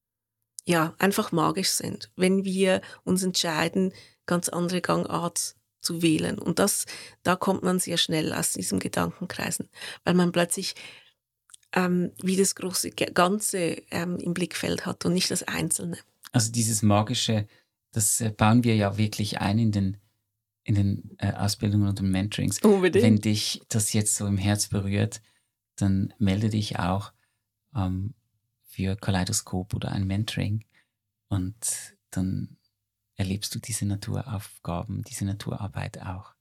ja, einfach magisch sind. Wenn wir uns entscheiden, ganz andere Gangart zu wählen. Und das, da kommt man sehr schnell aus diesem Gedankenkreisen. Weil man plötzlich, ähm, wie das große Ganze, ähm, im Blickfeld hat und nicht das Einzelne. Also dieses Magische, das äh, bauen wir ja wirklich ein in den, in den äh, Ausbildungen und den Mentorings. Unbedingt. Wenn dich das jetzt so im Herz berührt, dann melde dich auch ähm, für Kaleidoskop oder ein Mentoring und dann erlebst du diese Naturaufgaben, diese Naturarbeit auch.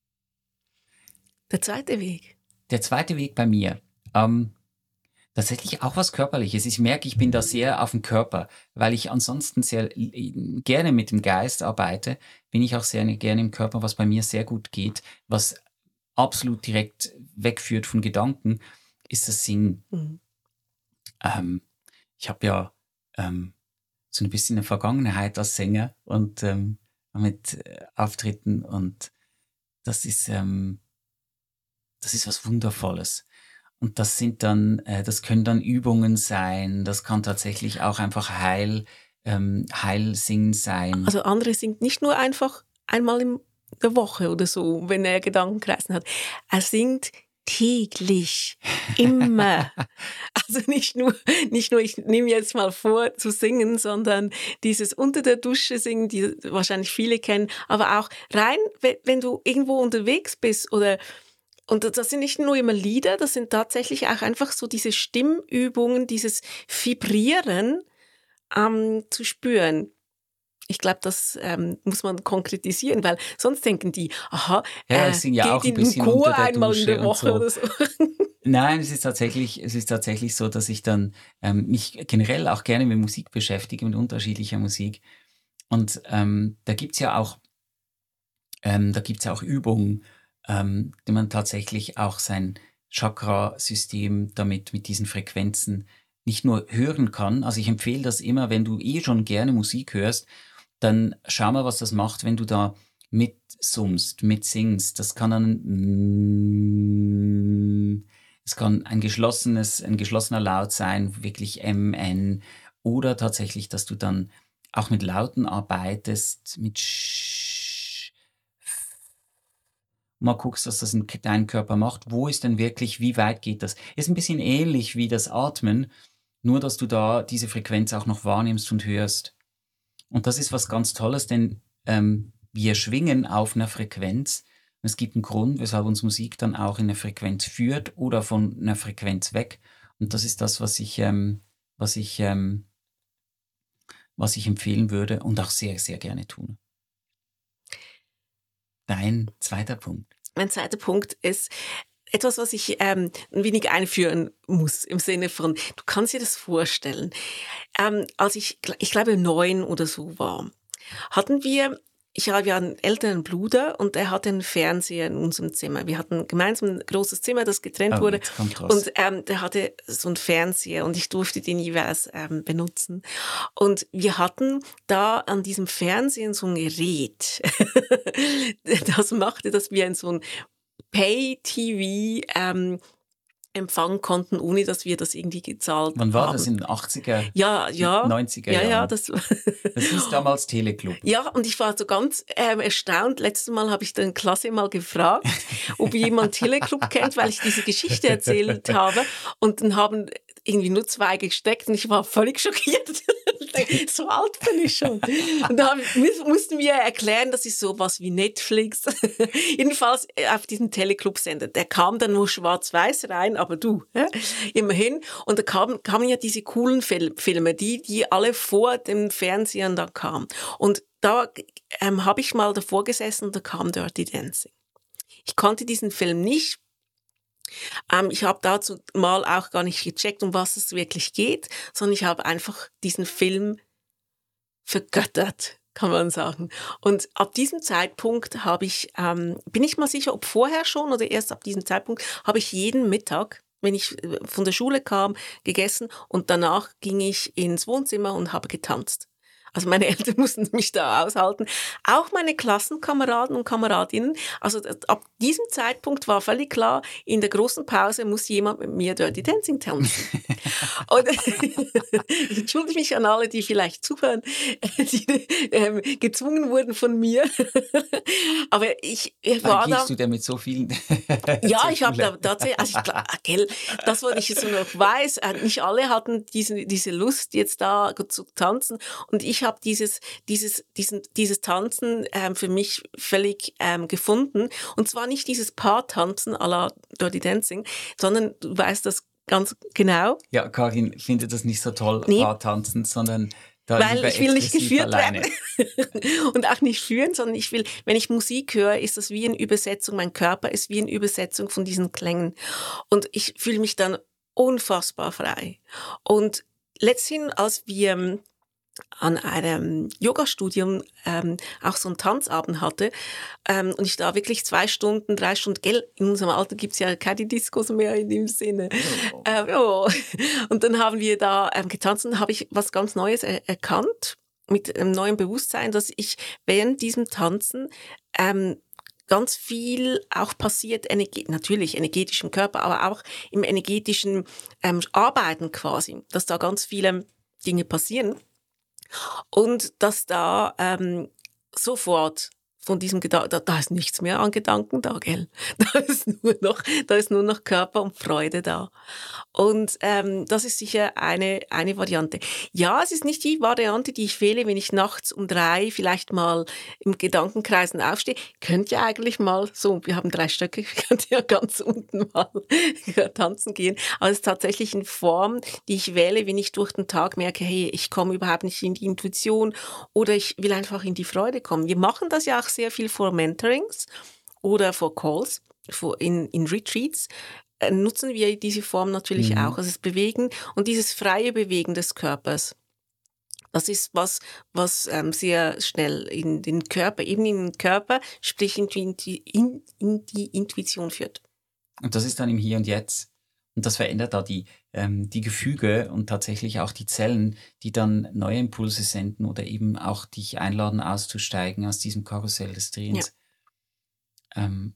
Der zweite Weg. Der zweite Weg bei mir. Ähm, Tatsächlich auch was Körperliches. Ich merke, ich bin da sehr auf den Körper, weil ich ansonsten sehr gerne mit dem Geist arbeite, bin ich auch sehr gerne im Körper, was bei mir sehr gut geht, was absolut direkt wegführt von Gedanken, ist das Singen. Mhm. Ähm, ich habe ja ähm, so ein bisschen eine Vergangenheit als Sänger und ähm, mit äh, Auftritten und das ist, ähm, das ist was Wundervolles. Und das sind dann, äh, das können dann Übungen sein, das kann tatsächlich auch einfach Heil, ähm, Heilsingen sein. Also andere singt nicht nur einfach einmal in der Woche oder so, wenn er Gedankenkreisen hat. Er singt täglich, immer. Also nicht nur, nicht nur, ich nehme jetzt mal vor zu singen, sondern dieses unter der Dusche singen, die wahrscheinlich viele kennen, aber auch rein, wenn du irgendwo unterwegs bist oder und das sind nicht nur immer Lieder, das sind tatsächlich auch einfach so diese Stimmübungen, dieses Vibrieren ähm, zu spüren. Ich glaube, das ähm, muss man konkretisieren, weil sonst denken die, aha, ja, äh, es sind ja geht auch ein in den bisschen Chor unter der einmal Dusche in der Woche so. oder so. Nein, es ist tatsächlich, es ist tatsächlich so, dass ich dann ähm, mich generell auch gerne mit Musik beschäftige, mit unterschiedlicher Musik. Und ähm, da gibt's ja auch, ähm, da gibt's ja auch Übungen, ähm, die man tatsächlich auch sein Chakrasystem damit mit diesen Frequenzen nicht nur hören kann. Also ich empfehle das immer, wenn du eh schon gerne Musik hörst, dann schau mal, was das macht, wenn du da mitsummst, mitsingst. Das kann dann mm, es kann ein geschlossenes, ein geschlossener Laut sein, wirklich M, N, oder tatsächlich, dass du dann auch mit Lauten arbeitest, mit Sch, mal guckst, was das in deinem Körper macht. Wo ist denn wirklich, wie weit geht das? Ist ein bisschen ähnlich wie das Atmen, nur dass du da diese Frequenz auch noch wahrnimmst und hörst. Und das ist was ganz Tolles, denn ähm, wir schwingen auf einer Frequenz. Es gibt einen Grund, weshalb uns Musik dann auch in eine Frequenz führt oder von einer Frequenz weg. Und das ist das, was ich, ähm, was ich, ähm, was ich empfehlen würde und auch sehr, sehr gerne tun. Dein zweiter Punkt. Mein zweiter Punkt ist etwas, was ich ähm, ein wenig einführen muss, im Sinne von, du kannst dir das vorstellen. Ähm, als ich, ich glaube, neun oder so war, hatten wir ich habe ja einen älteren Bruder und er hatte einen Fernseher in unserem Zimmer. Wir hatten gemeinsam ein großes Zimmer, das getrennt Oh, wurde. jetzt kommt was. Und ähm, der hatte so einen Fernseher und ich durfte den jeweils ähm, benutzen. Und wir hatten da an diesem Fernseher so ein Gerät. Das machte, dass wir in so ein Pay-T V ähm, empfangen konnten, ohne dass wir das irgendwie gezahlt haben. Wann war das? In den achtziger, Ja, ja. neunziger Ja, Jahren? ja, das Das hieß damals Teleclub. Ja, und ich war so ganz ähm, erstaunt. Letztes Mal habe ich den Klasse mal gefragt, ob jemand Teleclub kennt, weil ich diese Geschichte erzählt habe. Und dann haben irgendwie nur zwei gesteckt und ich war völlig schockiert. So alt bin ich schon. Und da mussten wir erklären, das ist sowas wie Netflix. Jedenfalls auf diesen Teleclub-Sender. Der kam dann nur schwarz-weiß rein, aber du, ja, immerhin. Und da kamen, kamen ja diese coolen Fil- Filme, die, die alle vor dem Fernsehen da kamen. Und da ähm, habe ich mal davor gesessen und da kam Dirty Dancing. Ich kannte diesen Film nicht. Ähm, ich habe dazu mal auch gar nicht gecheckt, um was es wirklich geht, sondern ich habe einfach diesen Film vergöttert, kann man sagen. Und ab diesem Zeitpunkt habe ich, ähm, bin ich mal sicher, ob vorher schon oder erst ab diesem Zeitpunkt, habe ich jeden Mittag, wenn ich von der Schule kam, gegessen und danach ging ich ins Wohnzimmer und habe getanzt. Also meine Eltern mussten mich da aushalten. Auch meine Klassenkameraden und Kameradinnen. Also ab diesem Zeitpunkt war völlig klar, in der großen Pause muss jemand mit mir Dirty Dancing tanzen. Und ich entschuldige mich an alle, die vielleicht zuhören, die ähm, gezwungen wurden von mir. Aber ich, ich war Wann da... gehst du denn mit so vielen... Ja, ich habe da tatsächlich, also ich glaub, gell, das, was ich so noch weiß, äh, nicht alle hatten diese, diese Lust, jetzt da zu tanzen. Und ich habe dieses, dieses, diesen, dieses Tanzen ähm, für mich völlig ähm, gefunden. Und zwar nicht dieses Paar-Tanzen à la Dirty Dancing, sondern du weißt das ganz genau. Ja, Karin findet das nicht so toll, Nee. Paar-Tanzen, sondern da Weil lieber ich will nicht exklusiv geführt alleine. werden und auch nicht führen, sondern ich will, wenn ich Musik höre, ist das wie eine Übersetzung, mein Körper ist wie eine Übersetzung von diesen Klängen und ich fühle mich dann unfassbar frei. Und letzthin, als wir ähm, an einem Yoga-Studium ähm, auch so einen Tanzabend hatte ähm, und ich da wirklich zwei Stunden, drei Stunden, gell, in unserem Alter gibt's ja keine Diskos mehr in dem Sinne. Oh. Ähm, oh. Und dann haben wir da ähm, getanzt und habe ich was ganz Neues er- erkannt, mit einem neuen Bewusstsein, dass ich während diesem Tanzen ähm, ganz viel auch passiert, energe- natürlich energetisch im Körper, aber auch im energetischen ähm, Arbeiten quasi, dass da ganz viele Dinge passieren. Und dass da ähm, sofort von diesem Gedanken, da, da ist nichts mehr an Gedanken da, gell? Da ist nur noch, da ist nur noch Körper und Freude da. Und ähm, das ist sicher eine eine Variante. Ja, es ist nicht die Variante, die ich wähle, wenn ich nachts um drei vielleicht mal im Gedankenkreisen aufstehe. Könnt ihr eigentlich mal so, wir haben drei Stöcke, könnt ihr ja ganz unten mal tanzen gehen. Aber es ist tatsächlich eine Form, die ich wähle, wenn ich durch den Tag merke, hey, ich komme überhaupt nicht in die Intuition oder ich will einfach in die Freude kommen. Wir machen das ja auch sehr viel vor Mentorings oder vor Calls, vor in, in Retreats. Äh, nutzen wir diese Form natürlich Mhm. auch. Also das Bewegen und dieses freie Bewegen des Körpers. Das ist was, was ähm, sehr schnell in den Körper, eben in den Körper, sprich in die, in, in die Intuition führt. Und das ist dann im Hier und Jetzt. Und das verändert da die, ähm, die Gefüge und tatsächlich auch die Zellen, die dann neue Impulse senden oder eben auch dich einladen, auszusteigen aus diesem Karussell des Drehens. Ähm,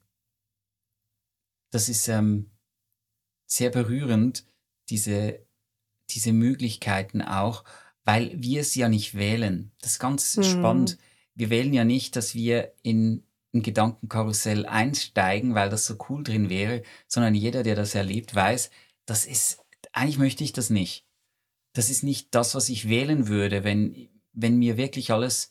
das ist ähm, sehr berührend, diese, diese Möglichkeiten auch, weil wir es ja nicht wählen. Das ist ganz Mhm. spannend. Wir wählen ja nicht, dass wir in ein Gedankenkarussell einsteigen, weil das so cool drin wäre, sondern jeder, der das erlebt, weiß, das ist, eigentlich möchte ich das nicht. Das ist nicht das, was ich wählen würde. Wenn, wenn mir wirklich alles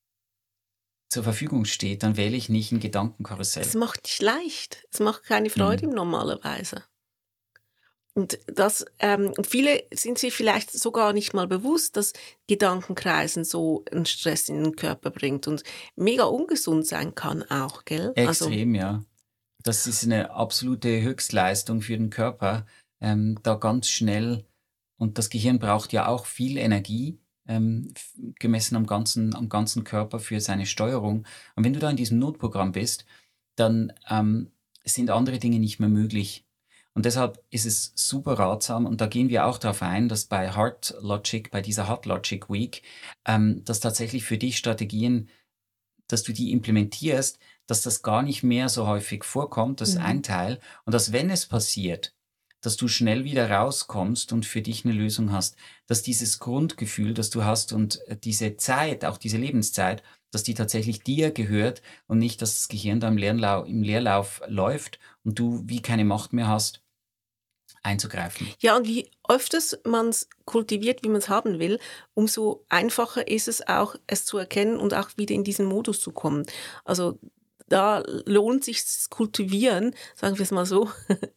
zur Verfügung steht, dann wähle ich nicht ein Gedankenkarussell. Es macht nicht leicht. Es macht keine Freude Mhm. normalerweise. Und das, ähm, und viele sind sich vielleicht sogar nicht mal bewusst, dass Gedankenkreisen so einen Stress in den Körper bringt und mega ungesund sein kann auch, gell? Also, Extrem, ja. Das ist eine absolute Höchstleistung für den Körper, ähm, da ganz schnell, und das Gehirn braucht ja auch viel Energie, ähm, f- gemessen am ganzen, am ganzen Körper für seine Steuerung. Und wenn du da in diesem Notprogramm bist, dann ähm, sind andere Dinge nicht mehr möglich. Und deshalb ist es super ratsam, und da gehen wir auch darauf ein, dass bei Heart Logic, bei dieser Heart Logic Week, ähm, dass tatsächlich für dich Strategien, dass du die implementierst, dass das gar nicht mehr so häufig vorkommt, das ist ein Mhm. Teil. Und dass, wenn es passiert, dass du schnell wieder rauskommst und für dich eine Lösung hast, dass dieses Grundgefühl, das du hast und äh, diese Zeit, auch diese Lebenszeit, dass die tatsächlich dir gehört und nicht, dass das Gehirn da im Leerlauf, im Leerlauf läuft und du wie keine Macht mehr hast, einzugreifen. Ja, und wie öfters man es kultiviert, wie man es haben will, umso einfacher ist es auch, es zu erkennen und auch wieder in diesen Modus zu kommen. Also da lohnt sich das Kultivieren, sagen wir es mal so,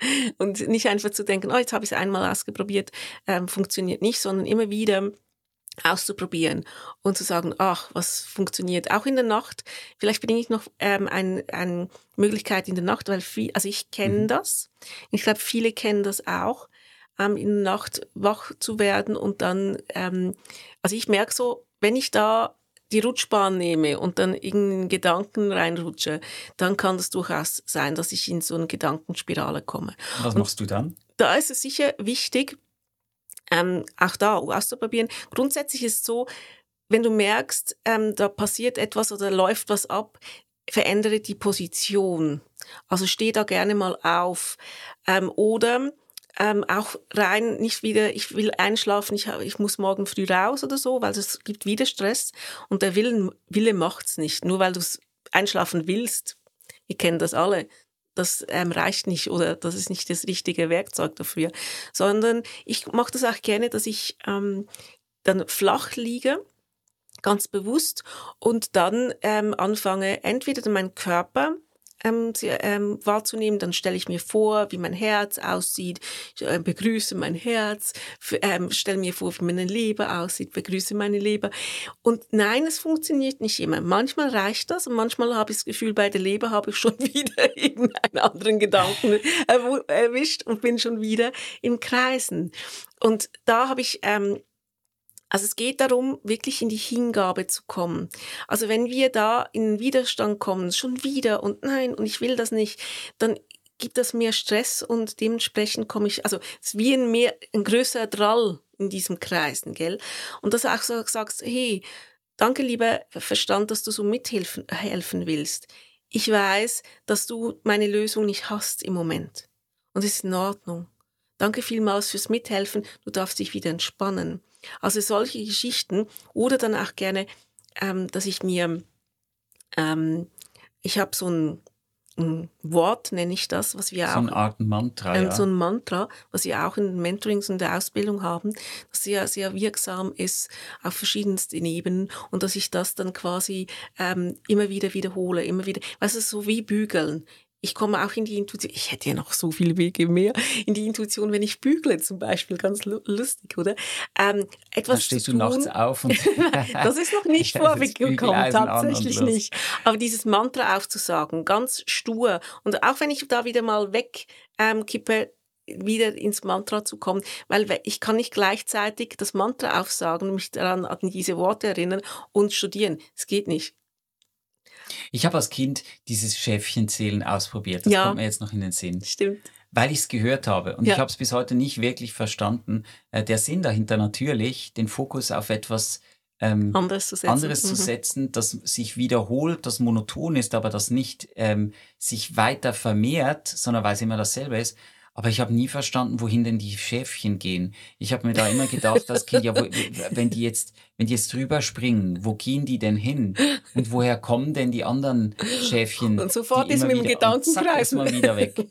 und nicht einfach zu denken, oh, jetzt habe ich es einmal ausprobiert, ähm, funktioniert nicht, sondern immer wieder auszuprobieren und zu sagen, ach, was funktioniert auch in der Nacht. Vielleicht bringe ich noch ähm, eine ein Möglichkeit in der Nacht, weil viel, also ich kenne Mhm. das. Ich glaube, viele kennen das auch, ähm, in der Nacht wach zu werden und dann, ähm, also ich merke so, wenn ich da die Rutschbahn nehme und dann irgendeinen Gedanken reinrutsche, dann kann das durchaus sein, dass ich in so eine Gedankenspirale komme. Was Und machst du dann? da ist es sicher wichtig, ähm, auch da auszuprobieren. Grundsätzlich ist es so, wenn du merkst, ähm, da passiert etwas oder läuft was ab, verändere die Position. Also steh da gerne mal auf. Ähm, oder ähm, auch rein, nicht wieder, ich will einschlafen, ich, hab- ich muss morgen früh raus oder so, weil es gibt wieder Stress. Und der Willen, Wille macht's nicht. Nur weil du einschlafen willst, wir kennen das alle, das ähm, reicht nicht oder das ist nicht das richtige Werkzeug dafür. Sondern ich mache das auch gerne, dass ich ähm, dann flach liege, ganz bewusst, und dann ähm, anfange, entweder meinen Körper ähm, zu, ähm, wahrzunehmen, dann stelle ich mir vor, wie mein Herz aussieht, ich, äh, begrüße mein Herz, f- ähm, stelle mir vor, wie meine Leber aussieht, begrüße meine Leber. Und nein, es funktioniert nicht immer. Manchmal reicht das und manchmal habe ich das Gefühl, bei der Leber habe ich schon wieder irgendeinen anderen Gedanken erw- erwischt und bin schon wieder im Kreisen. Und da habe ich ähm, also es geht darum, wirklich in die Hingabe zu kommen. Also wenn wir da in den Widerstand kommen, schon wieder und nein, und ich will das nicht, dann gibt das mehr Stress und dementsprechend komme ich, also es ist wie ein, mehr, ein größerer Drall in diesem Kreisen, gell? Und dass du auch so sagst, hey, danke lieber Verstand, dass du so mithelfen helfen willst. Ich weiß, dass du meine Lösung nicht hast im Moment. Und es ist in Ordnung. Danke vielmals fürs Mithelfen. Du darfst dich wieder entspannen. Also solche Geschichten oder dann auch gerne, ähm, dass ich mir, ähm, ich habe so ein, ein Wort, nenne ich das, was wir So auch, eine Art Mantra, ähm, so ja. ein Mantra, was wir auch in den Mentorings und der Ausbildung haben, das sehr, sehr wirksam ist auf verschiedensten Ebenen und dass ich das dann quasi ähm, immer wieder wiederhole, immer wieder, weißt du, so wie bügeln. Ich komme auch in die Intuition, ich hätte ja noch so viele Wege mehr, in die Intuition, wenn ich bügle zum Beispiel, ganz lu- lustig, oder? Ähm, Dann etwas zu stehst du nachts tun, auf und das ist noch nicht das vorgekommen, Bügeleisen an und tatsächlich los. nicht. Aber dieses Mantra aufzusagen, ganz stur. Und auch wenn ich da wieder mal weg ähm, kippe, wieder ins Mantra zu kommen, weil we- ich kann nicht gleichzeitig das Mantra aufsagen und mich daran an diese Worte erinnern und studieren. Es geht nicht. Ich habe als Kind dieses Schäfchenzählen ausprobiert. Das kommt Ja, mir jetzt noch in den Sinn, stimmt. weil ich es gehört habe. Und ich Ja, habe es bis heute nicht wirklich verstanden. Äh, der Sinn dahinter natürlich, den Fokus auf etwas ähm, anders zu setzen. anderes zu Mhm. setzen, das sich wiederholt, das monoton ist, aber das nicht ähm, sich weiter vermehrt, sondern weil es immer dasselbe ist. Aber ich habe nie verstanden, wohin denn die Schäfchen gehen. Ich habe mir da immer gedacht, das Kind, ja, wo, wenn die jetzt, wenn die jetzt drüber springen, wo gehen die denn hin? Und woher kommen denn die anderen Schäfchen, Und sofort die ist immer mit dem wieder, und zack, ist Gedankenkreisen. man wieder weg.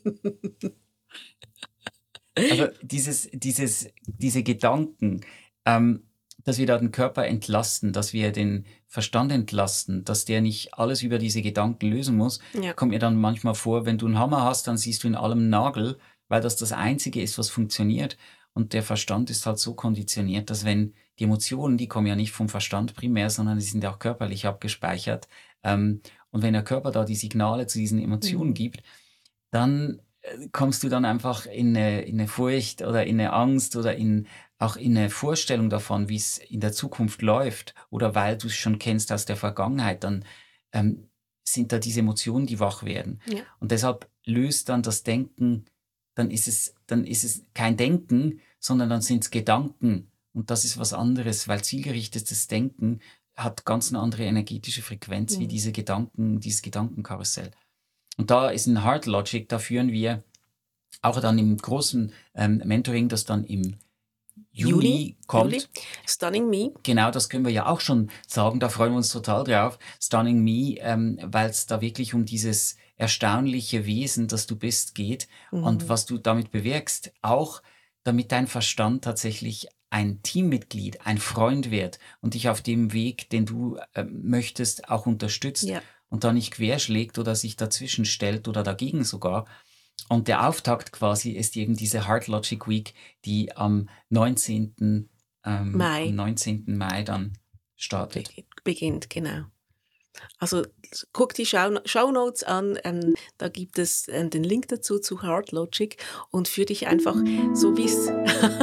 Also dieses, dieses, diese Gedanken, ähm, dass wir da den Körper entlasten, dass wir den Verstand entlasten, dass der nicht alles über diese Gedanken lösen muss, Ja. kommt mir dann manchmal vor, wenn du einen Hammer hast, dann siehst du in allem einen Nagel, weil das das Einzige ist, was funktioniert. Und der Verstand ist halt so konditioniert, dass wenn die Emotionen, die kommen ja nicht vom Verstand primär, sondern die sind ja auch körperlich abgespeichert. Ähm, und wenn der Körper da die Signale zu diesen Emotionen Mhm. gibt, dann äh, kommst du dann einfach in eine, in eine Furcht oder in eine Angst oder in auch in eine Vorstellung davon, wie es in der Zukunft läuft oder weil du es schon kennst aus der Vergangenheit, dann ähm, sind da diese Emotionen, die wach werden. Ja. Und deshalb löst dann das Denken, dann ist es, dann ist es kein Denken, sondern dann sind es Gedanken. Und das ist was anderes, weil zielgerichtetes Denken hat ganz eine andere energetische Frequenz Mhm. wie diese Gedanken, dieses Gedankenkarussell. Und da ist ein Heart Logic, da führen wir auch dann im großen ähm, Mentoring, das dann im Juni, Juli kommt. Juli. Stunning Me. Genau, das können wir ja auch schon sagen, da freuen wir uns total drauf. Stunning Me, ähm, weil es da wirklich um dieses erstaunliche Wesen, das du bist, geht Mhm. und was du damit bewirkst. Auch damit dein Verstand tatsächlich ein Teammitglied, ein Freund wird und dich auf dem Weg, den du äh, möchtest, auch unterstützt Ja. und da nicht querschlägt oder sich dazwischen stellt oder dagegen sogar. Und der Auftakt quasi ist eben diese Heart Logic Week, die am neunzehnten Ähm, Mai. am neunzehnten Mai dann startet. Beginnt, genau. Also guck die Show Shownotes an, ähm, da gibt es ähm, den Link dazu zu Heart Logic und für dich einfach so wie es...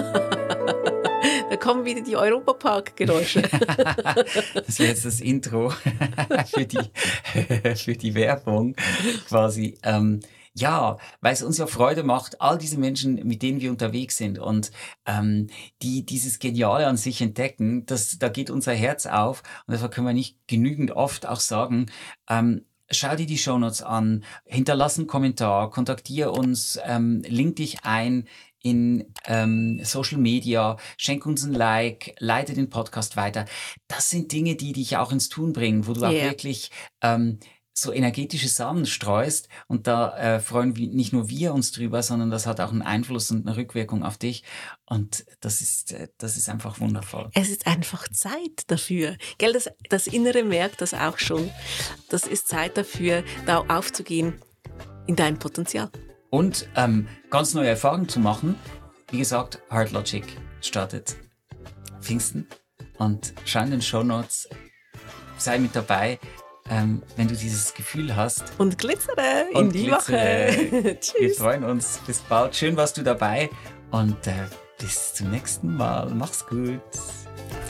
Da kommen wieder die Europapark-Geräusche. Das wäre jetzt das Intro für die, für die Werbung quasi. Ähm, ja, weil es uns ja Freude macht, all diese Menschen, mit denen wir unterwegs sind und ähm, die dieses Geniale an sich entdecken, das, da geht unser Herz auf und deshalb können wir nicht genügend oft auch sagen, ähm, schau dir die Shownotes an, hinterlass einen Kommentar, kontaktiere uns, ähm, link dich ein in ähm, Social Media, schenk uns ein Like, leite den Podcast weiter. Das sind Dinge, die dich auch ins Tun bringen, wo du auch Ja. wirklich ähm, so energetische Samen streust und da äh, freuen wir, nicht nur wir uns drüber, sondern das hat auch einen Einfluss und eine Rückwirkung auf dich und das ist, äh, das ist einfach wundervoll. Es ist einfach Zeit dafür. Gell, das, das Innere merkt das auch schon. Das ist Zeit dafür, da aufzugehen in dein Potenzial. Und ähm, ganz neue Erfahrungen zu machen. Wie gesagt, Heart Logic startet Pfingsten und schau in den Shownotes, sei mit dabei, ähm, wenn du dieses Gefühl hast. Und glitzere in Und die glitzere. Woche. Wir Tschüss. freuen uns. Bis bald. Schön warst du dabei und äh, bis zum nächsten Mal. Mach's gut.